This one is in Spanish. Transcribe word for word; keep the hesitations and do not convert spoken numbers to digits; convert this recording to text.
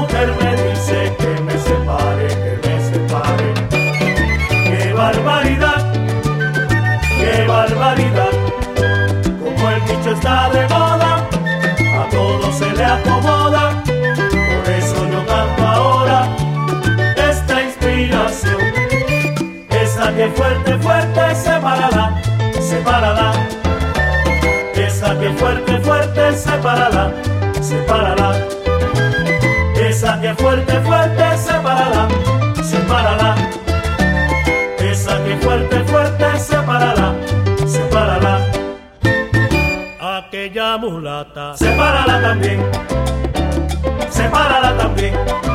mujer me dice que me separe, que me separe. ¡Qué barbaridad! ¡Qué barbaridad! Como el dicho está de moda, a todo se le acomoda. Por eso yo canto ahora esta inspiración. Esa que fuerte, fuerte, sepárala, sepárala. Esa que fuerte, fuerte, sepárala, sepárala. Esa que fuerte, fuerte, sepárala, sepárala. Esa que fuerte, fuerte, sepárala, sepárala. Aquella mulata, sepárala también, sepárala también.